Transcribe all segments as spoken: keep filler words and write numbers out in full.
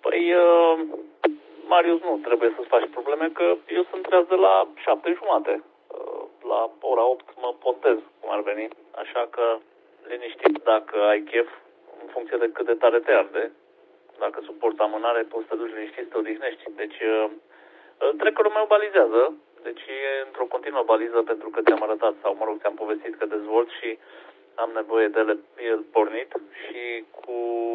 Păi, uh, Marius, nu trebuie să-ți faci probleme, că eu sunt treaz de la șapte jumate. Uh, la ora opt mă pontez, cum ar veni. Așa că, liniștit, dacă ai chef, în funcție de cât de tare te arde, dacă suporți amânare, poți să te duci liniștit să te odihnești. Deci, uh, trackerul meu balizează, deci e într-o continuă baliză pentru că ți-am arătat, sau mă rog, ți-am povestit că dezvolt și am nevoie de ele, el pornit și cu,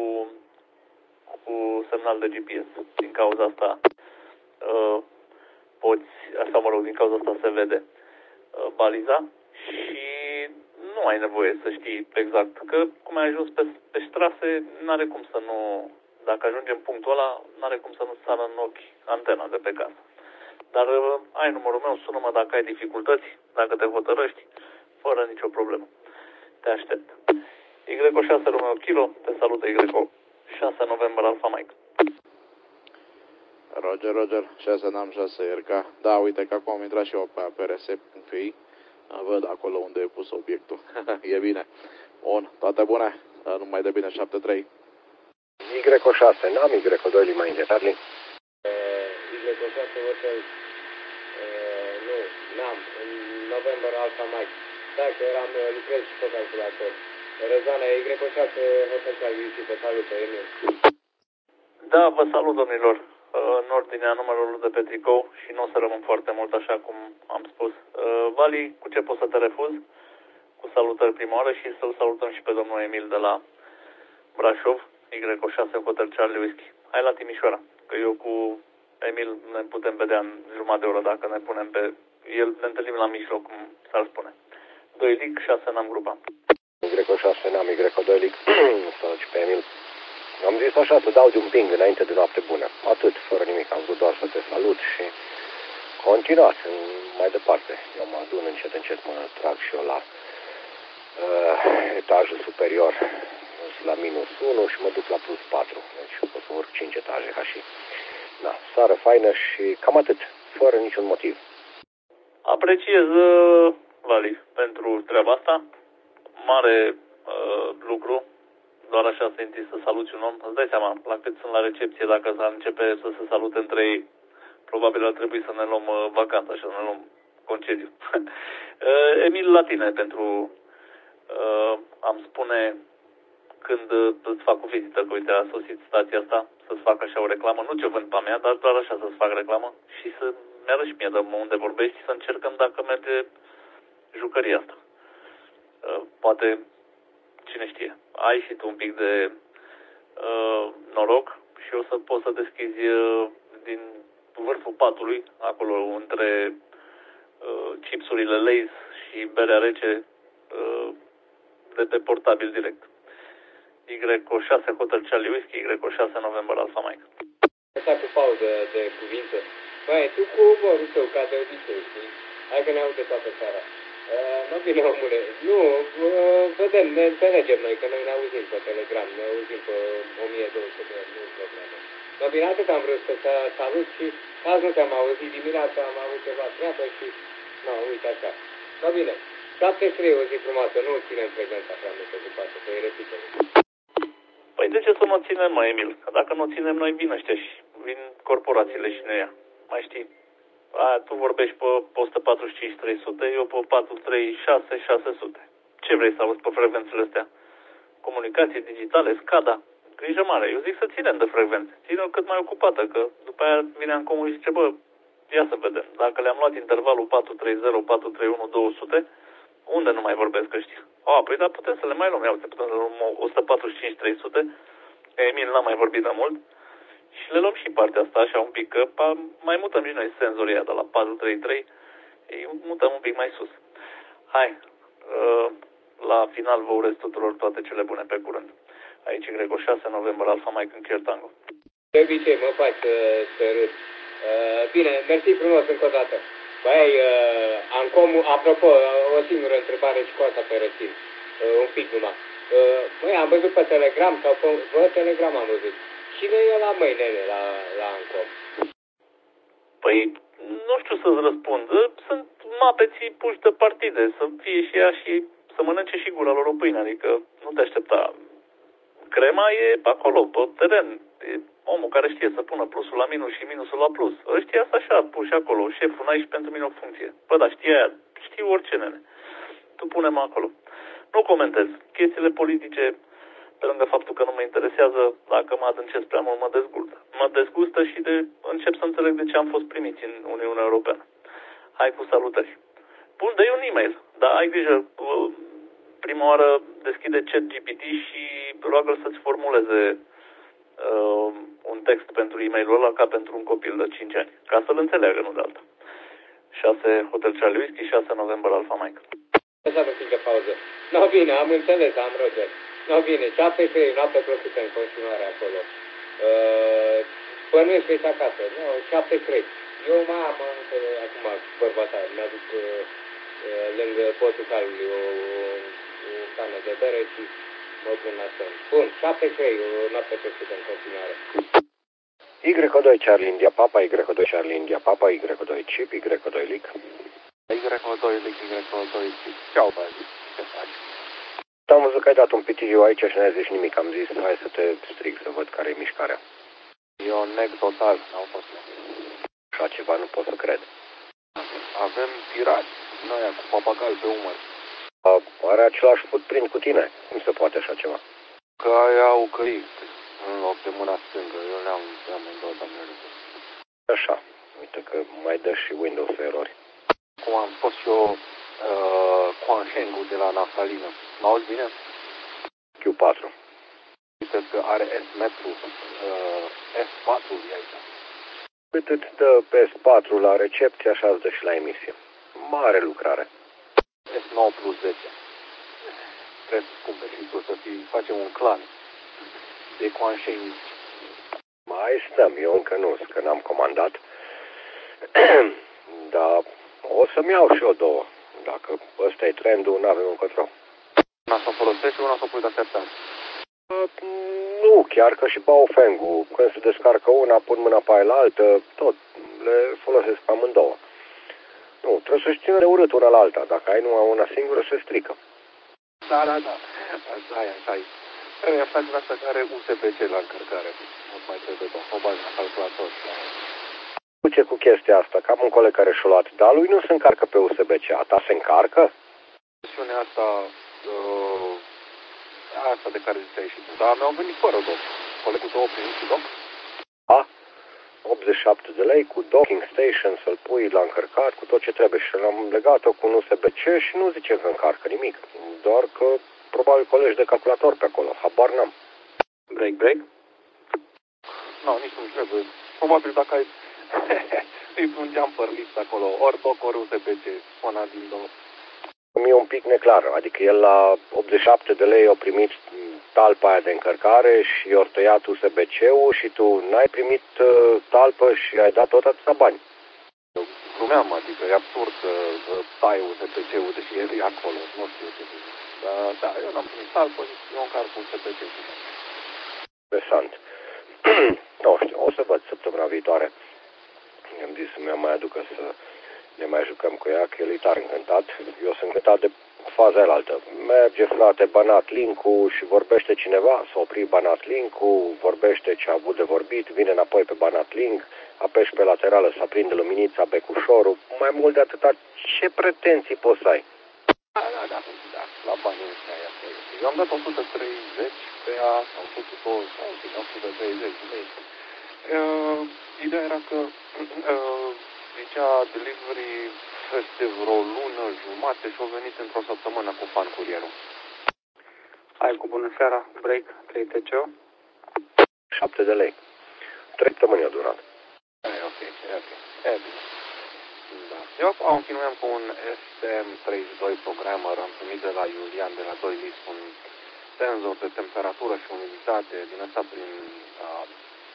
cu semnal de G P S. Din cauza asta uh, poți, sau mă rog, din cauza asta se vede uh, baliza și nu ai nevoie să știi exact, că cum ai ajuns pe, pe ștrase, n-are cum să nu, dacă ajungem punctul ăla, n-are cum să nu sară în ochi antena de pe casă. Dar uh, ai numărul meu, sună-mă dacă ai dificultăți, dacă te hotărăști, fără nicio problemă. Te aștept. Y șase Romeo Kilo, te salută Y șase November Alpha Mike. Roger, Roger, șase N A M șase R K. Da, uite că acum am intrat și eu pe A P R S punct F I. Văd acolo unde e pus obiectul. E bine. Bun, toate bune. Numai de bine, șapte trei. Y șase N A M, Y doi Lima India Charlie. Y șase Hotel, nu, N A M, în November Alpha Mike. Da, că eram, lucrez și pe calculator. Răzana, Y șase Hotel Charlie și pe salută, Emil. Da, vă salut, domnilor. În ordinea numărului de pe tricou și nu o să rămân foarte mult, așa cum am spus. Vali, cu ce pot să te refuz? Cu salutări prima oară și să-l salutăm și pe domnul Emil de la Brașov, Y șase Hotel Charlie Whisky. Hai la Timișoara, că eu cu Emil ne putem vedea în jumătate de oră dacă ne punem pe... El ne întâlnim la mijloc, cum s-ar spune. doi Lic, șase N A M grupa. Y șase N A M, Y doi Lic, salut și pe Emil. Am zis așa să dau de un ping înainte de noapte bună. Atât, fără nimic. Am vrut doar să te salut și continuați mai departe. Eu mă adun încet, încet, mă trag și eu la uh, etajul superior. Sunt la minus unu și mă duc la plus patru. Deci o să urc cinci etaje ca și... Da, sară faină și cam atât. Fără niciun motiv. Apreciez, uh, Vali, pentru treaba asta. Mare uh, lucru. Doar așa să intri să saluți un om. Îți dai seama, la cât sunt la recepție, dacă s-ar începe să se salute între ei, probabil ar trebui să ne luăm uh, vacanța și să ne luăm concediu. Emil, la tine, pentru, uh, am spune, când uh, îți fac o vizită, că uite, a sosit stația asta, să-ți fac așa o reclamă, nu ce vând pe mea, dar doar așa să-ți fac reclamă și să mi-arăși mie de unde vorbești și să încercăm dacă merge jucăria asta. Uh, poate, cine știe, ai și tu un pic de uh, noroc și o să poți să deschizi uh, din vârful patului, acolo între uh, chipsurile Lay's și berea rece, uh, de pe portabil direct. Y șase Hotel Charlie Whisky, Y șase November Alpha Mike. Asta cu pauză de cuvinte. Băi, tu cu umorul tău, ca de obicei, știi? Hai că ne aude toată seara. Uh, nu bine, omule. Nu, uh, vedem, ne înțelegem noi, că noi ne auzim pe Telegram, ne auzim pe o mie două sute de nu probleme. Nu bine, atât am vrut să salut și azi nu te-am auzit, dimineața am avut ceva treabă și... Nu, uite așa. Nu bine, șapte trei o zi frumoasă, nu ținem frecvența prea multă după asta, că e repită. Păi de ce să nu o ținem, mă, Emil? Că dacă nu o ținem, noi vin ăștia și vin corporațiile și ne ia. Mai știi? A, tu vorbești pe o sută patruzeci și cinci trei sute, eu pe patru trei șase șase sute. Ce vrei să auzi pe frecvențele astea? Comunicații digitale, SCADA, grijă mare. Eu zic să ținem de frecvențe. Ține-o cât mai ocupată, că după aia vine în comun și zice, bă, ia să vedem. Dacă le-am luat intervalul patru trei zero patru trei unu două sute, unde nu mai vorbesc ăștia? A, păi da, putem să le mai luăm. Ia uite, putem să le luăm o sută patruzeci și cinci trei sute, că Emil n-a mai vorbit de mult. Și le luăm și partea asta așa un pic, că mai mutăm și noi senzorii de la patru trei trei, îi mutăm un pic mai sus. Hai, la final vă urez tuturor toate cele bune, pe curând. Aici Y șase November Alpha Mike în Kier Tango. De obicei mă faci să, să râd. Uh, bine, mersi frumos încă o dată. Băi, uh, Ancom, apropo, o singură întrebare și cu asta pe rețin. Uh, un pic numai. Uh, măi, am văzut pe Telegram sau pe, pe Telegram am văzut. Cine e la măi, nene, la, la Ancom? Păi, nu știu să-ți răspund. Sunt mapeții puși de partide, să fie și ea și să mănânce și gura lor o pâine, adică nu te aștepta. Crema e pe acolo, pe teren, e om omul care știe să pună plusul la minus și minusul la plus. Ăștia asta așa, puși acolo, șeful, n-ai și pentru mine o funcție. Bă, da, știi aia, știu orice, nene. Tu pune-mă acolo. Nu comentez. Chestiile politice, pe lângă faptul că nu mă interesează, dacă mă adâncesc prea mult, mă dezgustă. Mă dezgustă și de, încep să înțeleg de ce am fost primiți în Uniunea Europeană. Hai cu salutări. Bun, dă-i un e-mail, dar ai grijă, prima oară deschide ChatGPT și roagă-l să-ți formuleze uh, un text pentru e-mailul ăla ca pentru un copil de cinci ani, ca să-l înțeleagă, nu de alta. șase Hotel Charlie Whiskey, șase November Alpha Mike. Lăsați un pic de pauză. No, bine, am înțeles, am Roger. No, bine, șapte trei, noapte plăcută în continuare acolo. Uh, Bănuiesc că ești acasă. Nu, șapte trei. Eu mai am încă, acum, bărbata, mi-aduc uh, lângă potul calului o, o cană de bere și mă pun la somn. Bun, șapte trei, o noapte plăcută în continuare. Y doi Charlie India Papa, Y doi Charlie India Papa, Y doi Chip, Y doi Lic. Y doi Lic, Y doi Chip. Ceau, băi, ce faci? Am văzut că ai dat un pitiviu aici și n-ai zis nimic. Am zis, hai să te strig să văd care e mișcarea. Eu neg total, n-am fost eu. Așa ceva nu pot să cred. Avem pirați, noi cu papagal pe umăr. A, are același footprint cu tine. Cum se poate așa ceva? Că aia au căit în loc de mâna stângă. Eu le-am amândouă, doamne. Așa. Uite că mai dă și Windows erori. Cum am spus și eu uh, Quansheng-ul de la naftalină. M-auzi bine? Q patru. Uite că are S-metru, uh, S patru e aici. Cât îți dă pe S patru la recepție, așa îți dă și la emisie. Mare lucrare. S nouă plus zece. Trebuie să cumperi și tu să fii, facem un clan de Quansheng. Mai stăm, eu încă nu, că n-am comandat. Dar o să-mi iau și eu două. Dacă ăsta e trendul, n-avem încotro. Una să o folosești și una să o pui de așteptat. Nu, chiar că și Baofeng-ul, când se descarcă una, pun mâna pe aia la altă, tot le folosesc pe amândouă. Nu, trebuie să-și țină de urât una la alta. Dacă ai numai una singură, se strică. Da, da, da. Așa e, așa e. Trebuie să faci asta care are U S B C la încărcare. Nu mai trebuie doar o bază la calculator. Ce cu chestia asta? Că am un coleg care și-a luat, dar lui nu se încarcă pe U S B C. A ta se încarcă? Versiunea asta, uh, asta de care ziceai și tu, dar mi-au venit fără doc. Colegul tău a primit cu doc? Da. optzeci și șapte de lei cu docking station, să-l pui la încărcat cu tot ce trebuie. Și l-am legat-o cu un U S B C și nu zice că încarcă nimic. Doar că probabil colegi de calculator pe acolo. Habar n-am. Break, break? Nu, no, nici nu trebuie. Probabil dacă ai îi un jumper list acolo, ori doc, ori U S B C, una din două. Mi-e un pic neclar, adică el la optzeci și șapte de lei a primit talpa aia de încărcare și i-a tăiat U S B C-ul și tu n-ai primit uh, talpă și ai dat tot atâta bani. Eu glumeam, adică e absurd să uh, tai U S B C-ul, deși el e acolo, nu știu ce să zic. Dar da, eu n-am primit talpă, eu încarc U S B C. Interesant. Nu știu, o să văd săptămâna viitoare. I-am zis să-mi mai aducă să ne mai jucăm cu ea, că el e tare încântat. Eu sunt încântat de faza aia. Merge, frate, Banat Link-ul și vorbește cineva, s-a oprit Banat Link-ul, vorbește ce a avut de vorbit, vine înapoi pe Banat Link, apeși pe laterală să aprinde luminița, becușorul, mai mult de atâta, ce pretenții poți să ai? Da, da, da, da, la banii ăștia e asta. Eu am dat o sută treizeci pe ea, sau o sută douăzeci, sau o sută treizeci de lei. Uh, ideea era că uh, zicea delivery peste vreo lună, jumate și-o venit într-o săptămână cu fan curierul. Hai cu bună seara, break, trei T C O. șapte de lei. trei săptămâni a durat. E ok, e ok. E bine. Da. Eu continuăm cu un S M treizeci și doi programmer, am primit de la Iulian, de la doi list, un senzor de temperatură și umiditate din ăsta prin, uh,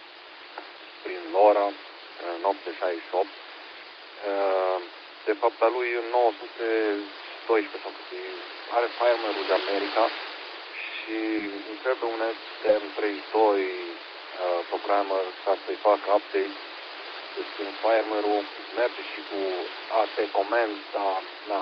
prin LoRa, în opt șaizeci și opt. Uh, de fapt, a lui nouă sute doisprezece sau cât are firmware-ul de America și îmi trebuie un S M treizeci și doi uh, programmer ca să-i fac update. Deci în firmware-ul merge și cu A T command, dar na,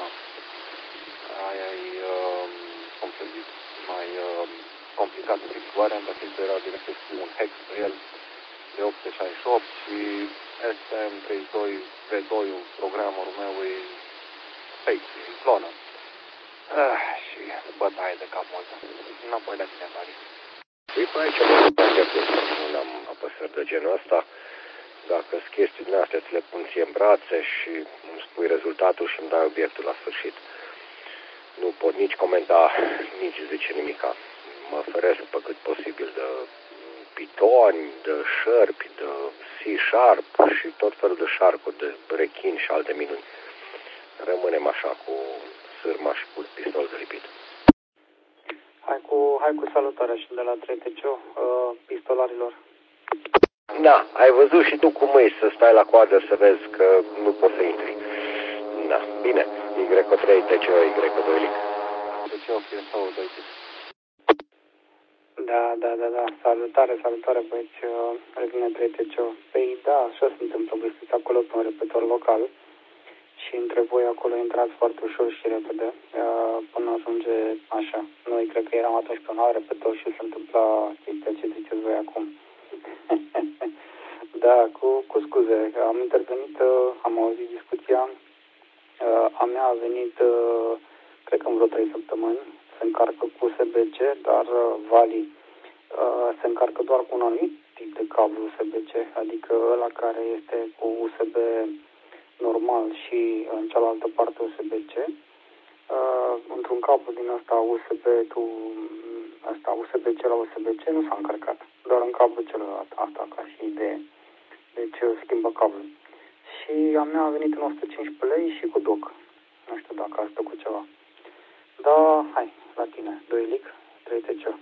aia e, uh, cum să zic, mai uh, complicat de fixoarea, dacă era direct cu un hex pe el, șapte opt șaizeci și opt și S T M treizeci și doi V doi-ul programul meu e fake, e clonă. Ah, și bătaie de cap multă. Înapoi la tine, Tari. Păi pe aici mă duc început, nu am apăsări de genul ăsta. Dacă sunt chestii din astea, ți le pun ție în brațe și îmi spui rezultatul și îmi dai obiectul la sfârșit. Nu pot nici comenta, nici zice nimica. Mă feresc pe cât posibil de pitoni, de șerpi, de C-sharp și tot felul de șarcuri, de rechin și alte minuni. Rămânem așa cu sârma și cu pistol de lipit. Hai cu, hai cu salutarea și de la trei T C O, uh, pistolarilor. Da, ai văzut și tu cum e să stai la coadă să vezi că nu poți să intri. Da, bine. Y trei T C O, Y doi Lic. T C O, P S O, doi T. Da, da, da, da. Salutare, salutare, băieți. Revine trei T C O. Păi da, așa se întâmplă. Voi sunteți acolo pe un repetor local și între voi acolo intrați foarte ușor și repede până ajunge așa. Noi cred că eram atunci pe un alt repetor și se întâmpla chestia ce ziceți voi acum. Da, cu, cu scuze. Am intervenit, am auzit discuția. A mea a venit, cred că în vreo trei săptămâni. Se încarcă cu U S B C, dar Vali se încarcă doar cu un anumit tip de cablu U S B C, adică ăla care este cu U S B normal și în cealaltă parte U S B C. Într-un cablu din ăsta U S B, tu, ăsta U S B C la U S B C nu s-a încărcat, doar în cablu celălalt, asta ca și idee. Deci schimbă cablul. Și a mea a venit în o sută cincisprezece lei și cu doc. Nu știu dacă asta cu ceva. Da, hai, la tine. doi Lic, trei T C O.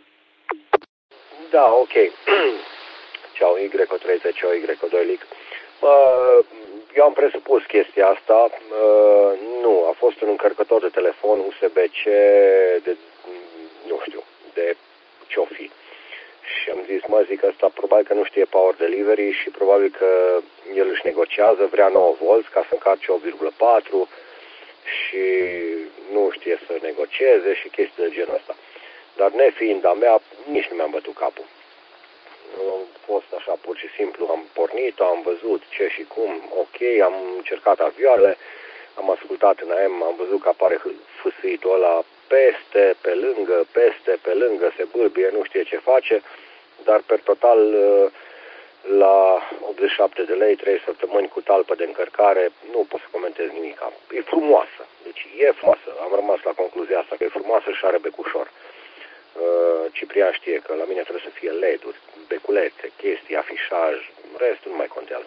Da, ok. Ceau, Y trei T C O, Y doi Lic. Eu am presupus chestia asta. Nu, a fost un încărcător de telefon U S B C de, nu știu, de ce-o fi. Și am zis, mă, zic, ăsta probabil că nu știe power delivery și probabil că el își negociază, vrea nouă volți ca să încarce opt virgulă patru și nu știe să negocieze și chestii de genul ăsta. Dar nefiind a mea, nici nu mi-am bătut capul. Am fost așa pur și simplu, am pornit-o, am văzut ce și cum, ok, am încercat avioarele, am ascultat în A M, am văzut că apare fâsâitul ăla peste, pe lângă, peste, pe lângă, se bâlbie, nu știe ce face, dar per total la optzeci și șapte de lei, trei săptămâni cu talpă de încărcare, nu pot să comentez nimic. E frumoasă, deci e frumoasă, am rămas la concluzia asta că e frumoasă și are becușor. Ciprian știe că la mine trebuie să fie L E D-uri, beculețe, chestii, afișaj, restul nu mai contează.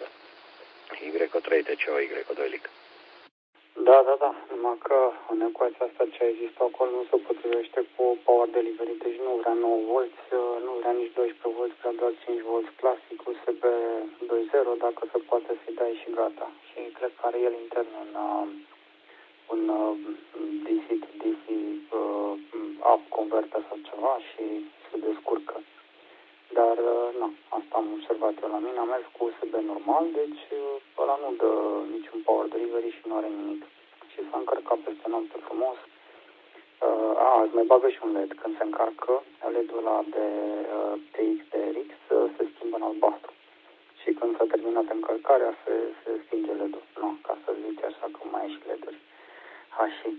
Y trei T C O, Y doi Lic. Da, da, da, numai că în ecuația asta ce ai zis acolo nu se potrivește cu power delivery, deci nu vrea nouă volți, nu vrea nici doisprezece volți, vrea doar cinci volți clasic, U S B doi punct zero, dacă se poate să-i dai și gata. Și cred că are el intern un, un D C to D C uh, up converter sau ceva și se descurcă. Dar, nu, asta am observat eu la mine, am mers cu U S B normal, deci ăla nu dă niciun power delivery și nu are nimic. Și s-a încărcat peste noapte frumos. A, îți mai bagă și un L E D. Când se încarcă, L E D-ul ăla de T X de R X se schimbă în albastru. Și când s-a terminat încărcarea, se, se stinge L E D-ul. Nu, ca să zici așa că mai ai și L E D-uri. Ha, și